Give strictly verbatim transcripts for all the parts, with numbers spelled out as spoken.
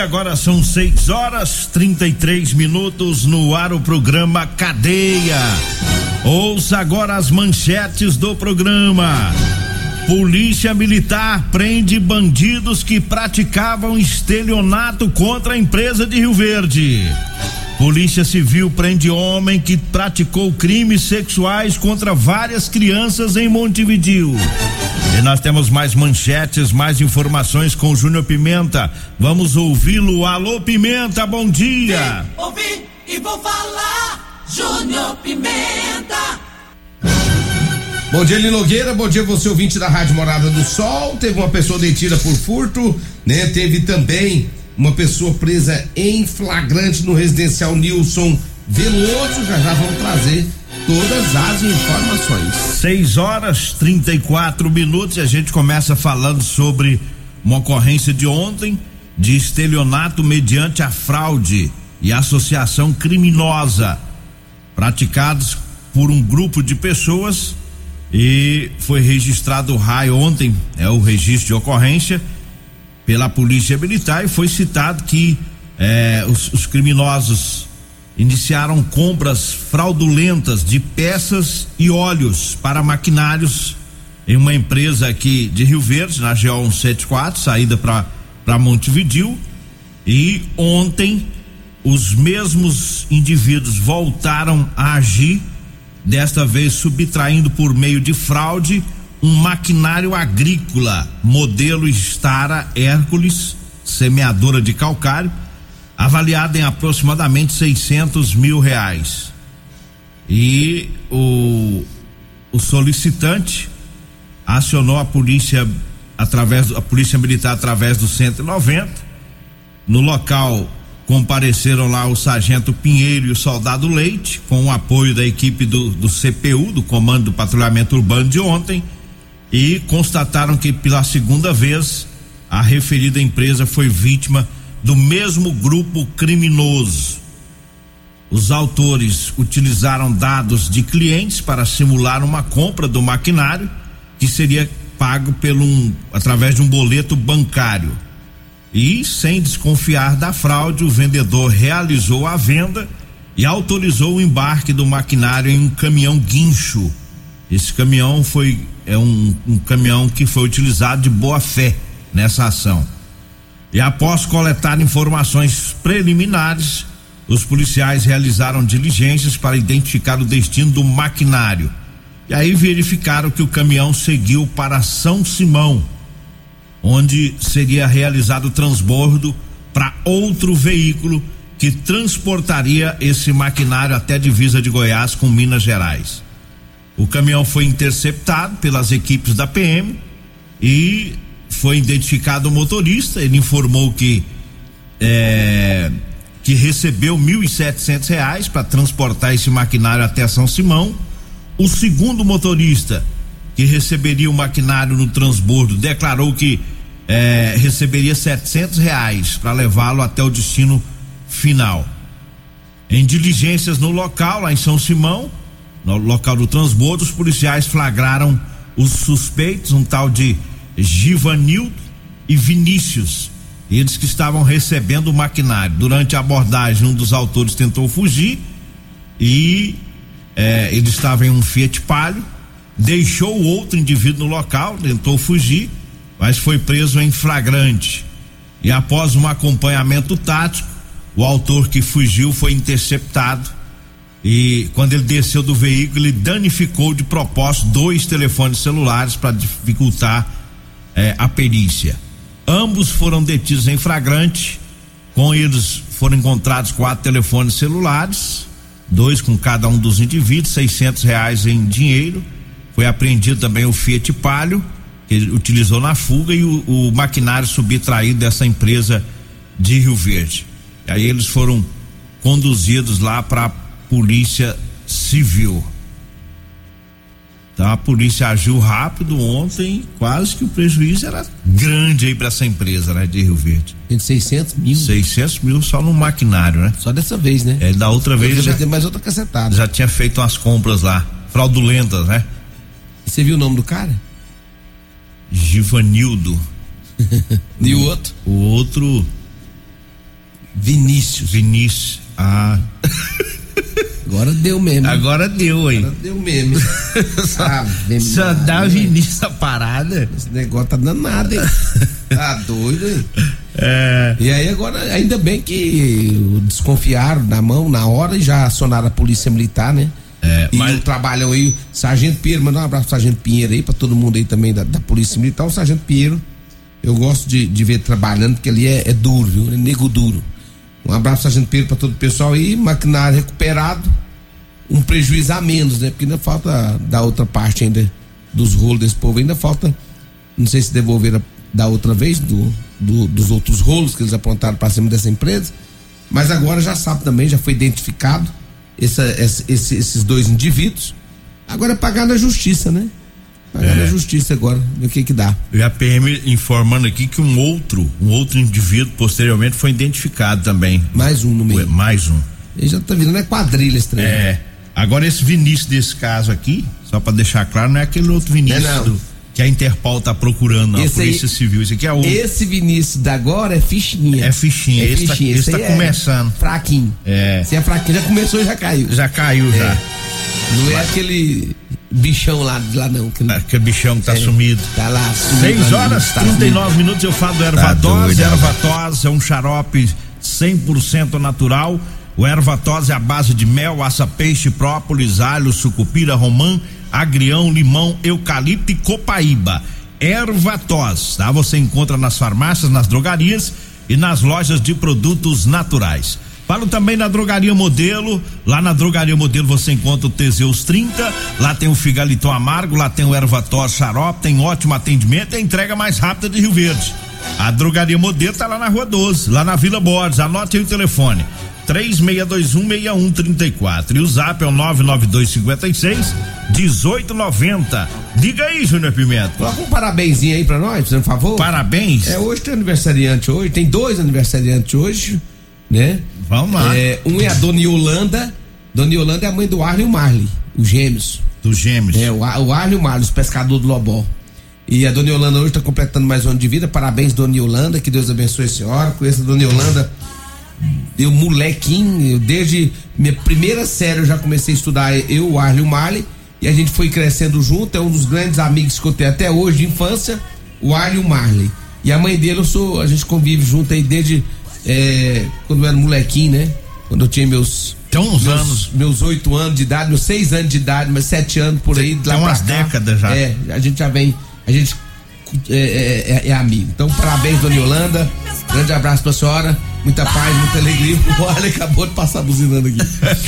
agora são seis horas trinta e três minutos no ar o programa Cadeia. Ouça agora as manchetes do programa. Polícia Militar prende bandidos que praticavam estelionato contra a empresa de Rio Verde. Polícia Civil prende homem que praticou crimes sexuais contra várias crianças em Montevidéu. E nós temos mais manchetes, mais informações com o Júnior Pimenta. Vamos ouvi-lo. Alô, Pimenta, bom dia. Vem, ouvi e vou falar. Júnior Pimenta. Bom dia, Eli Nogueira, bom dia você ouvinte da Rádio Morada do Sol. Teve uma pessoa detida por furto, né? Teve também uma pessoa presa em flagrante no residencial Nilson Veloso. Já já vamos trazer todas as informações. seis horas trinta e quatro minutos e a gente começa falando sobre uma ocorrência de ontem de estelionato mediante a fraude e associação criminosa praticados por um grupo de pessoas. E foi registrado o R A I ontem, é o registro de ocorrência pela Polícia Militar, e foi citado que eh, os, os criminosos iniciaram compras fraudulentas de peças e óleos para maquinários em uma empresa aqui de Rio Verde, na G O cento e setenta e quatro, saída para para Montevidéu. E ontem os mesmos indivíduos voltaram a agir, desta vez subtraindo por meio de fraude um maquinário agrícola modelo Stara Hércules, semeadora de calcário, avaliado em aproximadamente seiscentos mil reais. E o, o solicitante acionou a polícia através a polícia militar através do cento e noventa. No local compareceram lá o sargento Pinheiro e o soldado Leite, com o apoio da equipe do, do C P U, do Comando do Patrulhamento Urbano de ontem, e constataram que pela segunda vez a referida empresa foi vítima do mesmo grupo criminoso. Os autores utilizaram dados de clientes para simular uma compra do maquinário que seria pago pelo um, através de um boleto bancário. E, sem desconfiar da fraude, o vendedor realizou a venda e autorizou o embarque do maquinário em um caminhão guincho. Esse caminhão foi é um, um caminhão que foi utilizado de boa fé nessa ação. E após coletar informações preliminares, os policiais realizaram diligências para identificar o destino do maquinário. E aí verificaram que o caminhão seguiu para São Simão, onde seria realizado o transbordo para outro veículo que transportaria esse maquinário até a divisa de Goiás com Minas Gerais. O caminhão foi interceptado pelas equipes da P M e foi identificado o motorista. Ele informou que é, que recebeu mil e setecentos reais para transportar esse maquinário até São Simão. O segundo motorista, que receberia o maquinário no transbordo, declarou que eh, receberia setecentos reais para levá-lo até o destino final. Em diligências no local, lá em São Simão, no local do transbordo, os policiais flagraram os suspeitos, um tal de Givanildo e Vinícius, eles que estavam recebendo o maquinário. Durante a abordagem, um dos autores tentou fugir e eh, ele estava em um Fiat Palio, deixou o outro indivíduo no local, tentou fugir, mas foi preso em flagrante. E após um acompanhamento tático, o autor que fugiu foi interceptado e quando ele desceu do veículo, ele danificou de propósito dois telefones celulares para dificultar eh, a perícia. Ambos foram detidos em flagrante. Com eles foram encontrados quatro telefones celulares, dois com cada um dos indivíduos, seiscentos reais em dinheiro. Foi apreendido também o Fiat Palio, que ele utilizou na fuga, e o, o maquinário subtraído dessa empresa de Rio Verde. E aí eles foram conduzidos lá para a Polícia Civil. Então a polícia agiu rápido ontem, quase que o prejuízo era grande aí para essa empresa, né, de Rio Verde. seiscentos mil. seiscentos mil só no maquinário, né? Só dessa vez, né? É, da outra vez já, já tem mais outra cacetada. Já tinha feito umas compras lá, fraudulentas, né? E você viu o nome do cara? Givanildo. E o outro? O outro Vinícius. Vinícius. Ah. Agora deu mesmo. Agora deu, hein? Agora deu mesmo. ah, Só dá Vinícius a parada. Esse negócio tá danado, hein? Tá doido, hein? É. E aí agora, ainda bem que desconfiaram na mão, na hora, e já acionaram a polícia militar, né? É, e mas... trabalham aí, Sargento Pinheiro, mandar um abraço pro Sargento Pinheiro aí, pra todo mundo aí também da, da polícia militar. O Sargento Pinheiro, eu gosto de, de ver trabalhando, porque ali é, é duro, viu? É nego duro. Um abraço, Sargento Pinheiro, pra todo o pessoal aí, maquinário recuperado, um prejuízo a menos, né? Porque ainda falta da outra parte ainda, dos rolos desse povo, ainda falta, não sei se devolveram da outra vez, do, do, dos outros rolos que eles apontaram pra cima dessa empresa, mas agora já sabe também, já foi identificado essa, essa, esse, esses dois indivíduos, agora é pagar na justiça, né? Pagar é. na justiça agora, ver o que que dá. E a P M informando aqui que um outro, um outro indivíduo posteriormente foi identificado também. Mais um no meio. Mais um. Ele já tá virando é quadrilha estranha. É. Agora esse Vinícius desse caso aqui, só pra deixar claro, não é aquele outro Vinícius não, não. Do, que a Interpol tá procurando, não, a Polícia aí, Civil, esse aqui é outro. Esse Vinícius da agora é fichinha. É fichinha, é esse, fichinha. Tá, esse, esse tá é começando. Fraquinho. É. Se é fraquinho, já começou e já caiu. Já caiu, é. já. Não Mas... é aquele bichão lá, lá não. Aquele, aquele bichão que tá é, sumido. Tá lá sumido. seis horas e trinta e nove minutos, eu falo do Ervatós. Tá Ervatós é um xarope cem por cento natural. O Ervatós é a base de mel, aça-peixe, própolis, alho, sucupira, romã, agrião, limão, eucalipto e copaíba. Ervatós, tá? Você encontra nas farmácias, nas drogarias e nas lojas de produtos naturais. Falo também na Drogaria Modelo. Lá na Drogaria Modelo você encontra o Teseus trinta, lá tem o Figaliton Amargo, lá tem o Ervatós Xarope, tem ótimo atendimento e a entrega mais rápida de Rio Verde. A Drogaria Modelo tá lá na Rua doze, lá na Vila Borges. Anote aí o telefone: três seis dois um, seis um três quatro. E o zap é o nove nove dois cinco seis, um oito nove zero. Diga aí, Júnior Pimenta. Coloca um parabenzinho aí pra nós, por favor. Parabéns. É, hoje tem aniversariante hoje, tem dois aniversariantes hoje, né? Vamos lá. É, um é a Dona Yolanda. Dona Yolanda é a mãe do Arlen e o Marley, os gêmeos. Dos gêmeos. É, o, o Arlen e o Marley, os pescadores do Lobó. E a Dona Yolanda hoje tá completando mais um ano de vida. Parabéns, Dona Yolanda, que Deus abençoe a senhora. Conheço a Dona Yolanda, eu molequinho, eu, desde minha primeira série eu já comecei a estudar, eu, o Arlen e o Marley, e a gente foi crescendo junto. É um dos grandes amigos que eu tenho até hoje de infância, o Arlen e o Marley. E a mãe dele, eu sou, a gente convive junto aí desde é, quando eu era molequinho, né? Quando eu tinha meus tem uns meus, anos, meus oito anos de idade, meus seis anos de idade, meus sete anos por aí. Tem umas décadas já. É, a gente já vem, a gente é, é, é amigo. Então, parabéns, Dona Yolanda. Grande abraço pra senhora. Muita paz, muita alegria. O Arlen acabou de passar buzinando aqui.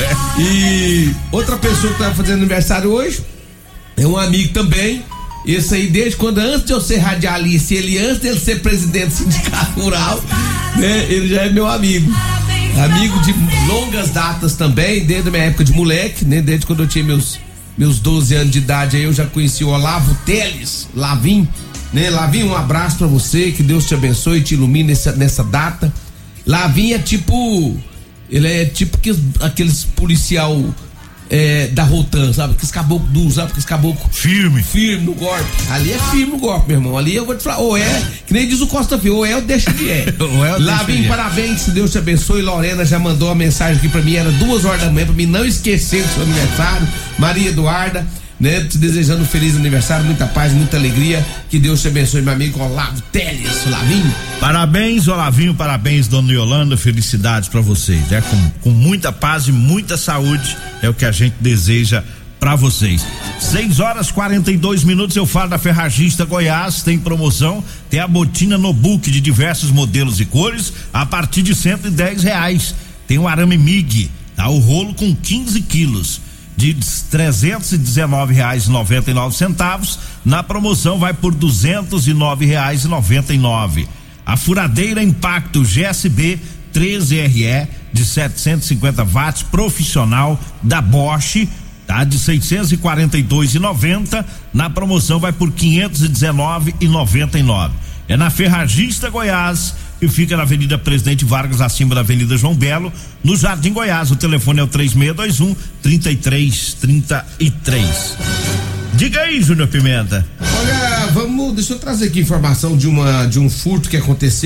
E outra pessoa que tá fazendo aniversário hoje é um amigo também. Esse aí, desde quando, antes de eu ser radialista, ele antes dele ser presidente do sindicato rural, né? Ele já é meu amigo. Amigo de longas datas também, desde a minha época de moleque, né? Desde quando eu tinha meus, meus doze anos de idade, aí eu já conheci o Olavo Teles, Lavim, né? Lavim, um abraço pra você, que Deus te abençoe e te ilumine nessa, nessa data. Lavim é tipo, ele é tipo que, aqueles policial é, da Rotan, sabe? Aqueles caboclo duro, sabe? Aqueles caboclo firme. Firme no golpe. Ali é firme no golpe, meu irmão. Ali eu vou te falar, ou é, que nem diz o Costa Filho, ou é ou deixa de é. Lavim, parabéns, Deus te abençoe. Lorena já mandou uma mensagem aqui pra mim, era duas horas da manhã, pra mim não esquecer do seu aniversário. Maria Eduarda, né? Te desejando um feliz aniversário, muita paz, muita alegria. Que Deus te abençoe, meu amigo Olavo Teles, Olavinho. Parabéns, Olavinho, parabéns, Dona Yolanda, felicidades pra vocês, né? Com, com muita paz e muita saúde, é o que a gente deseja pra vocês. seis horas e quarenta e dois minutos, eu falo da Ferragista Goiás, tem promoção, tem a botina no book de diversos modelos e cores, a partir de cento e dez reais. Tem o arame M I G, tá? O rolo com quinze quilos, de trezentos e dezenove reais e noventa e nove centavos, na promoção vai por duzentos e nove reais e noventa e nove. A furadeira Impacto G S B treze R E de setecentos e cinquenta watts profissional da Bosch, tá? De seiscentos e quarenta e dois reais e noventa centavos, na promoção vai por quinhentos e dezenove reais e noventa e nove. É na Ferragista Goiás, que fica na Avenida Presidente Vargas, acima da Avenida João Belo, no Jardim Goiás. O telefone é o três seis dois um, três três três três. Diga aí, Júnior Pimenta. Olha, vamos, deixa eu trazer aqui informação de uma de um furto que aconteceu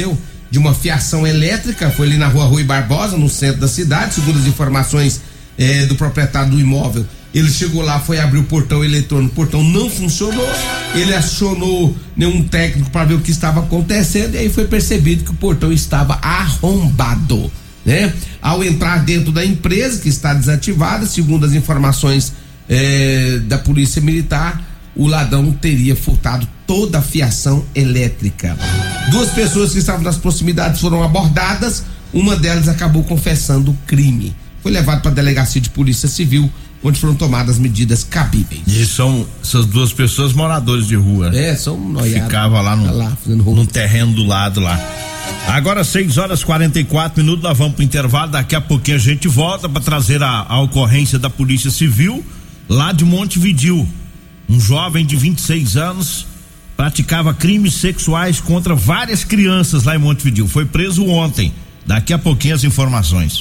de uma fiação elétrica, foi ali na rua Rui Barbosa, no centro da cidade, segundo as informações eh, do proprietário do imóvel. Ele chegou lá, foi abrir o portão eletrônico, o portão não funcionou, ele acionou nenhum técnico para ver o que estava acontecendo e aí foi percebido que o portão estava arrombado, né? Ao entrar dentro da empresa, que está desativada, segundo as informações eh, da Polícia Militar, o ladrão teria furtado toda a fiação elétrica. Duas pessoas que estavam nas proximidades foram abordadas, uma delas acabou confessando o crime. Foi levado para a delegacia de polícia civil, onde foram tomadas medidas cabíveis. E são essas duas pessoas moradores de rua. É, são noiados. Ficava lá no, lá, no terreno do lado lá. Agora seis horas e quarenta e quatro minutos, nós vamos pro intervalo, daqui a pouquinho a gente volta para trazer a, a ocorrência da Polícia Civil lá de Montevidéu. Um jovem de vinte e seis anos praticava crimes sexuais contra várias crianças lá em Montevidéu. Foi preso ontem. Daqui a pouquinho as informações.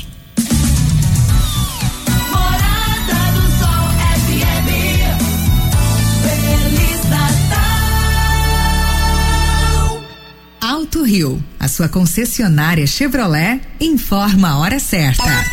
Morada do Sol F M. Feliz Natal. Alto Rio, a sua concessionária Chevrolet, informa a hora certa.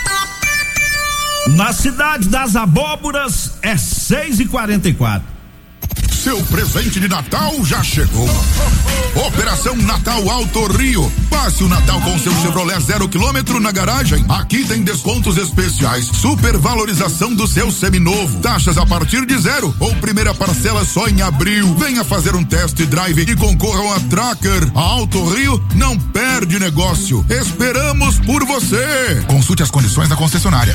Na cidade das abóboras é seis e quarenta e quatro. Seu presente de Natal já chegou. Operação Natal Alto Rio. Passe o Natal com seu Chevrolet zero quilômetro na garagem. Aqui tem descontos especiais, supervalorização do seu seminovo, taxas a partir de zero ou primeira parcela só em abril. Venha fazer um test drive e concorram a Tracker. A Alto Rio não perde negócio. Esperamos por você. Consulte as condições da concessionária.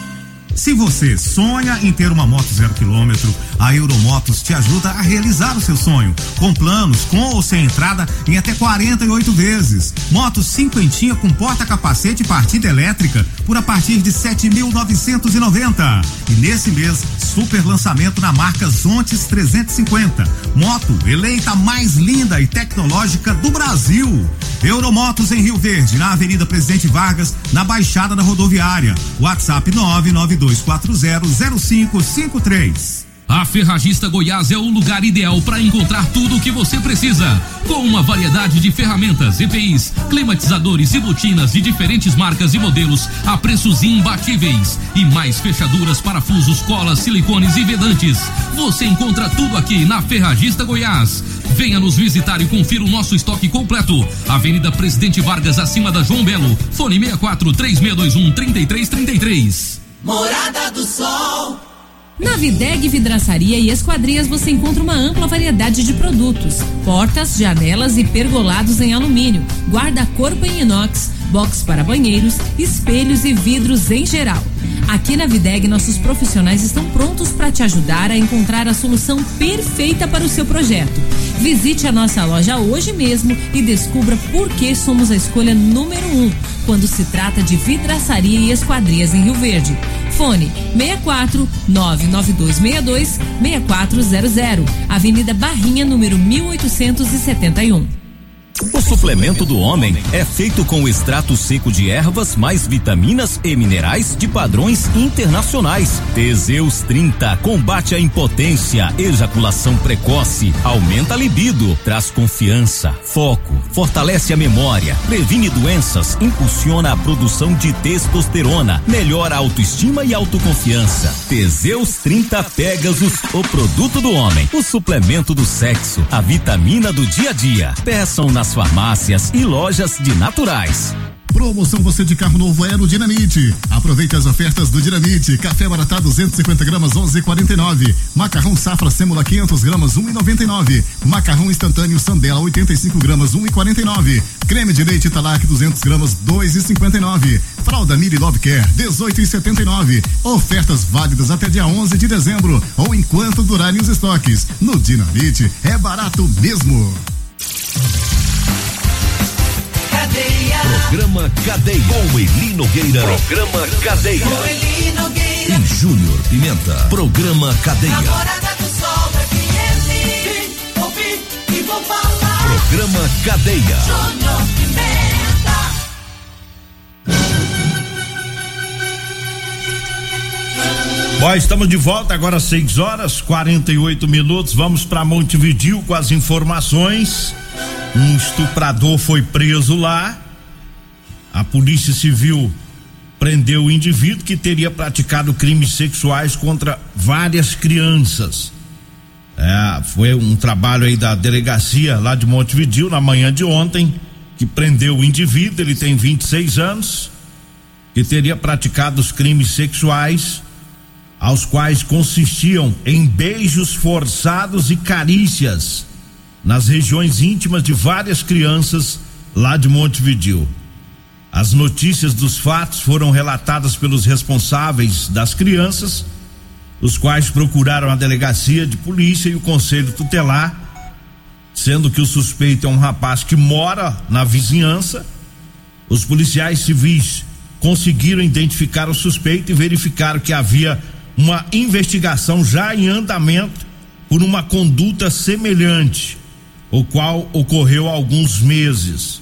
Se você sonha em ter uma moto zero quilômetro, a Euromotos te ajuda a realizar o seu sonho, com planos com ou sem entrada em até quarenta e oito vezes. Moto cinquentinha com porta-capacete e partida elétrica por a partir de sete mil novecentos e noventa. E nesse mês, super lançamento na marca Zontes trezentos e cinquenta. Moto eleita a mais linda e tecnológica do Brasil. Euromotos em Rio Verde, na Avenida Presidente Vargas, na Baixada da Rodoviária. WhatsApp nove nove dois quatro zero zero cinco cinco três. A Ferragista Goiás é o lugar ideal para encontrar tudo o que você precisa. Com uma variedade de ferramentas, E P Is, climatizadores e botinas de diferentes marcas e modelos a preços imbatíveis. E mais fechaduras, parafusos, colas, silicones e vedantes. Você encontra tudo aqui na Ferragista Goiás. Venha nos visitar e confira o nosso estoque completo. Avenida Presidente Vargas, acima da João Belo. Fone seis quatro três seis dois um três três três três. Morada do Sol. Na Videg Vidraçaria e Esquadrias você encontra uma ampla variedade de produtos: portas, janelas e pergolados em alumínio, guarda-corpo em inox, box para banheiros, espelhos e vidros em geral. Aqui na Videg nossos profissionais estão prontos para te ajudar a encontrar a solução perfeita para o seu projeto. Visite a nossa loja hoje mesmo e descubra por que somos a escolha número um quando se trata de vidraçaria e esquadrias em Rio Verde. Fone seis quatro nove nove dois seis dois seis quatro zero zero, Avenida Barrinha, número mil oitocentos e setenta e um. O suplemento do homem é feito com extrato seco de ervas mais vitaminas e minerais de padrões internacionais. Teseus trinta combate a impotência, ejaculação precoce, aumenta a libido, traz confiança, foco, fortalece a memória, previne doenças, impulsiona a produção de testosterona, melhora a autoestima e autoconfiança. Teseus trinta Pegasus, o produto do homem, o suplemento do sexo, a vitamina do dia a dia. Peçam nas farmácias e lojas de naturais. Promoção você de carro novo é no Dinamite. Aproveite as ofertas do Dinamite. Café Maratá duzentos e cinquenta gramas onze e quarenta e nove. Macarrão Safra Sêmula quinhentas gramas um e noventa e nove. Macarrão instantâneo Sandela oitenta e cinco gramas um e quarenta e nove. Creme de leite Italac duzentas gramas dois e cinquenta e nove. Fralda Miri Love Care dezoito e setenta e nove. Ofertas válidas até dia onze de dezembro ou enquanto durarem os estoques. No Dinamite é barato mesmo. Cadeia. Programa Cadeia. Com Eli Nogueira. Programa Cadeia. Com Eli Nogueira. E Júnior Pimenta. Programa Cadeia. Morada do Sol F M. Vim, ouvi e vou falar. Programa Cadeia. Júnior Pimenta. Bom, estamos de volta agora às seis horas quarenta e oito minutos. Vamos para Montevidéu com as informações. Um estuprador foi preso lá. A Polícia Civil prendeu o indivíduo que teria praticado crimes sexuais contra várias crianças. É, foi um trabalho aí da delegacia lá de Montevidéu na manhã de ontem que prendeu o indivíduo. Ele tem vinte e seis anos, que teria praticado os crimes sexuais, aos quais consistiam em beijos forçados e carícias nas regiões íntimas de várias crianças lá de Montevidéu. As notícias dos fatos foram relatadas pelos responsáveis das crianças, os quais procuraram a delegacia de polícia e o conselho tutelar, sendo que o suspeito é um rapaz que mora na vizinhança. Os policiais civis conseguiram identificar o suspeito e verificaram que havia uma investigação já em andamento por uma conduta semelhante, o qual ocorreu há alguns meses.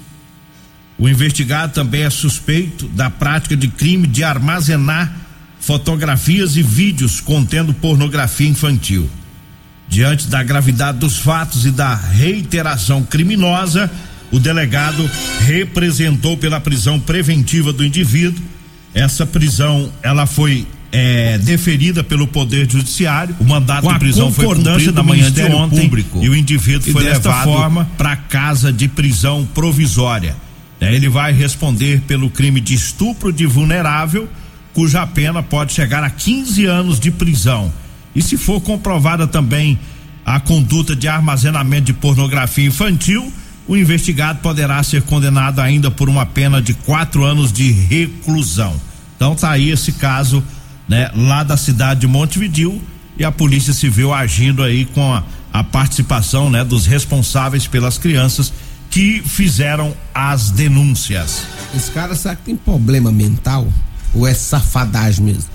O investigado também é suspeito da prática de crime de armazenar fotografias e vídeos contendo pornografia infantil. Diante da gravidade dos fatos e da reiteração criminosa, o delegado representou pela prisão preventiva do indivíduo. Essa prisão, ela foi é, deferida pelo Poder Judiciário. O mandato de prisão foi cumprido na manhã de ontem Público, e o indivíduo foi levado para casa de prisão provisória. Ele vai responder pelo crime de estupro de vulnerável, cuja pena pode chegar a quinze anos de prisão. E se for comprovada também a conduta de armazenamento de pornografia infantil, o investigado poderá ser condenado ainda por uma pena de quatro anos de reclusão. Então tá aí esse caso, né, lá da cidade de Montevidéu, e a Polícia Civil agindo aí com a, a participação, né, dos responsáveis pelas crianças que fizeram as denúncias. Esse cara, será que tem problema mental? Ou é safadagem mesmo?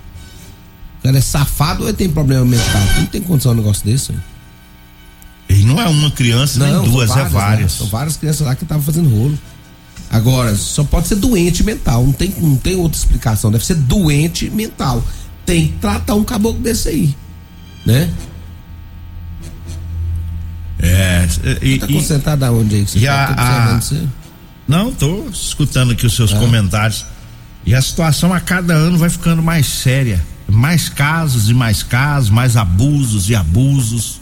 O cara é safado ou ele tem problema mental? Não tem condição de um negócio desse. E não é uma criança, não, nem duas, várias, é várias. Né? São várias crianças lá que estavam fazendo rolo. Agora, só pode ser doente mental. Não tem, não tem outra explicação. Deve ser doente mental. Tem que tratar um caboclo desse aí, né? É. E, você tá concentrado aonde aí? Você e tá a, a... Não, tô escutando aqui os seus ah. comentários. E a situação a cada ano vai ficando mais séria. Mais casos e mais casos, mais abusos e abusos,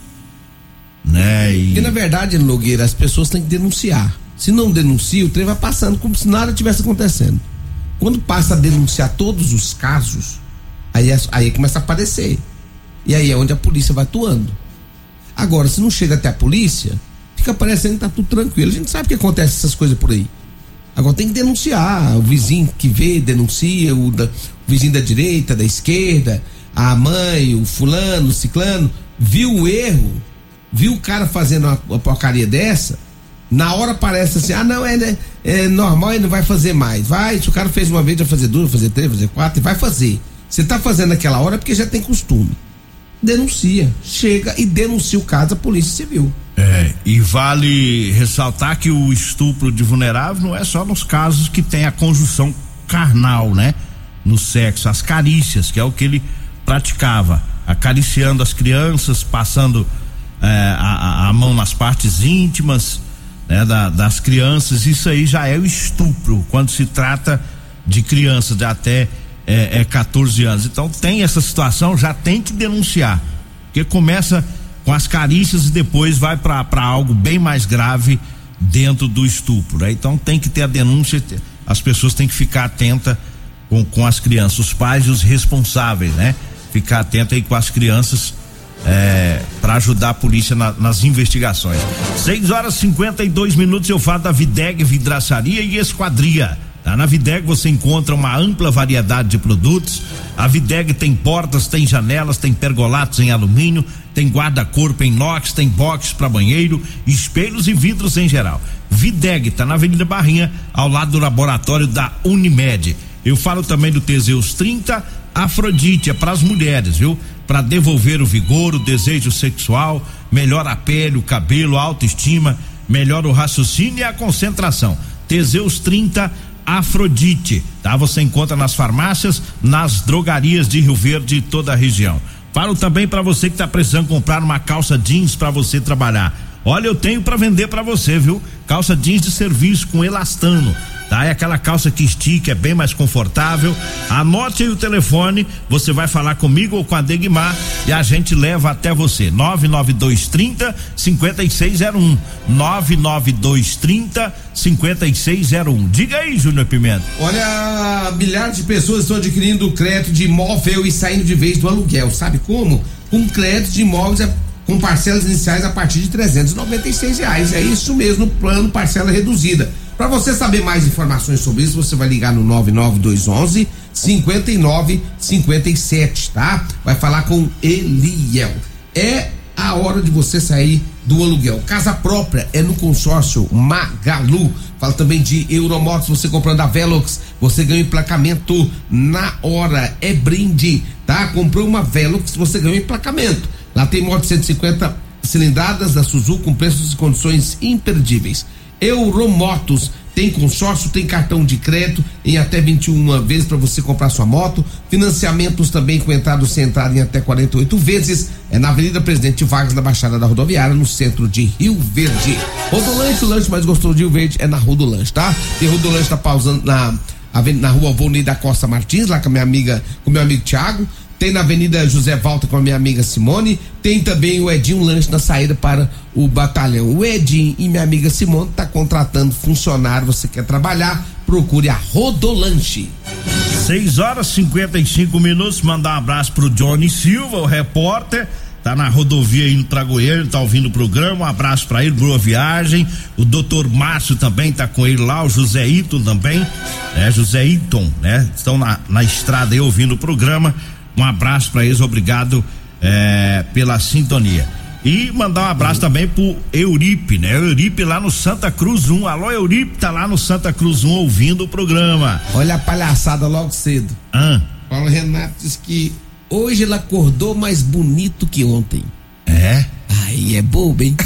né? E... Porque na verdade, Nogueira, as pessoas têm que denunciar. Se não denuncia, o trem vai passando como se nada tivesse acontecendo. Quando passa a denunciar todos os casos, aí, aí começa a aparecer. E aí é onde a polícia vai atuando. Agora, se não chega até a polícia, fica parecendo que tá tudo tranquilo. A gente sabe que acontece essas coisas por aí. Agora tem que denunciar. O vizinho que vê, denuncia. O, da, o vizinho da direita, da esquerda, a mãe, o fulano, o ciclano, viu o erro, viu o cara fazendo uma, uma porcaria dessa, na hora parece assim, ah não, é, é normal e não vai fazer mais. Vai, se o cara fez uma vez, vai fazer duas, vai fazer três, vai fazer quatro, e vai fazer. Você tá fazendo naquela hora porque já tem costume. Denuncia, chega e denuncia o caso à Polícia Civil. É, e vale ressaltar que o estupro de vulnerável não é só nos casos que tem a conjunção carnal, né? No sexo, as carícias, que é o que ele praticava, acariciando as crianças, passando é, a, a mão nas partes íntimas, né, da, das crianças. Isso aí já é o estupro, quando se trata de crianças de até É, é quatorze anos. Então tem essa situação, já tem que denunciar, porque começa com as carícias e depois vai para algo bem mais grave dentro do estupro, né? Então tem que ter a denúncia, as pessoas têm que ficar atentas com, com as crianças, os pais e os responsáveis, né? Ficar atento aí com as crianças é, para ajudar a polícia na, nas investigações. seis horas e cinquenta e dois minutos. Eu falo da Videg Vidraçaria e Esquadria. Na Videg você encontra uma ampla variedade de produtos. A Videg tem portas, tem janelas, tem pergolatos em alumínio, tem guarda-corpo em inox, tem box para banheiro, espelhos e vidros em geral. Videg tá na Avenida Barrinha, ao lado do laboratório da Unimed. Eu falo também do Teseus trinta, Afrodite, é para as mulheres, viu? Para devolver o vigor, o desejo sexual, melhora a pele, o cabelo, a autoestima, melhora o raciocínio e a concentração. Teseus trinta, Afrodite, tá? Você encontra nas farmácias, nas drogarias de Rio Verde e toda a região. Falo também para você que tá precisando comprar uma calça jeans para você trabalhar. Olha, eu tenho para vender para você, viu? Calça jeans de serviço com elastano, tá? É aquela calça que estica, é bem mais confortável. Anote aí o telefone, você vai falar comigo ou com a Degmar e a gente leva até você. nove nove dois trinta, cinquenta e seis zero um. nove nove dois trinta, cinquenta e seis zero um. Diga aí, Júnior Pimenta. Olha, milhares de pessoas estão adquirindo crédito de imóvel e saindo de vez do aluguel. Sabe como? Com crédito de imóveis é com parcelas iniciais a partir de trezentos e noventa e seis reais. É isso mesmo, plano parcela reduzida. Para você saber mais informações sobre isso, você vai ligar no nove nove dois onze, cinquenta e nove cinquenta e sete, tá? Vai falar com Eliel. É a hora de você sair do aluguel. Casa própria é no consórcio Magalu. Fala também de Euromotos, você comprando a Velox, você ganha emplacamento na hora, é brinde, tá? Comprou uma Velox, você ganha emplacamento. Lá tem moto cento e cinquenta cilindradas da Suzuki com preços e condições imperdíveis. Euromotos tem consórcio, tem cartão de crédito em até vinte e uma vezes para você comprar sua moto. Financiamentos também com entrada sem entrada em até quarenta e oito vezes. É na Avenida Presidente Vargas, na Baixada da Rodoviária, no centro de Rio Verde. Rodolanche, o lanche mais gostoso de Rio Verde é na Rodolanche, tá? Tem Rodolanche tá pausando na, na rua Volney da Costa Martins, lá com a minha amiga, com meu amigo Thiago. Tem na Avenida José Valta com a minha amiga Simone. Tem também o Edinho Lanche na saída para o batalhão. O Edinho e minha amiga Simone tá contratando funcionário. Você quer trabalhar? Procure a Rodolanche. seis horas e cinquenta e cinco minutos. Mandar um abraço pro Johnny Silva, o repórter. Tá na rodovia indo pra Goiânia, tá ouvindo o programa. Um abraço pra ele, boa viagem. O doutor Márcio também tá com ele lá, o José Ito também, né? José Iton, né? Estão na, na estrada aí ouvindo o programa. Um abraço para eles, obrigado é, pela sintonia. E mandar um abraço também pro Euripe, né? Euripe lá no Santa Cruz um. Alô, Euripe, tá lá no Santa Cruz um ouvindo o programa. Olha a palhaçada logo cedo. Ah. Paulo Renato disse que hoje ele acordou mais bonito que ontem. É? Aí é bobo, hein?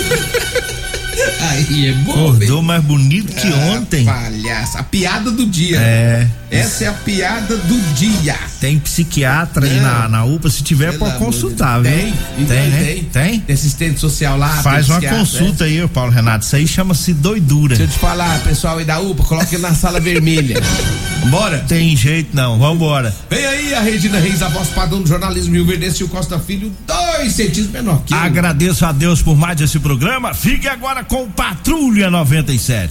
Aí é bom. Acordou mais bonito que ah, ontem. Palhaço, a piada do dia. É. Essa é a piada do dia. Tem psiquiatra aí na, na U P A, se tiver, pode consultar, viu? Tem, tem, tem, né? Tem. Tem? Tem assistente social lá. Faz uma consulta é. aí, Paulo Renato. Isso aí chama-se doidura. Deixa eu te falar, pessoal aí da U P A, coloca ele na sala vermelha. Bora? Tem jeito não, vambora. Vem aí a Regina Reis, a voz padrão do jornalismo Rio Verde, e o Costa Filho, dois centímetros menor que eu. Agradeço a Deus por mais esse programa. Fique agora com Patrulha noventa e sete.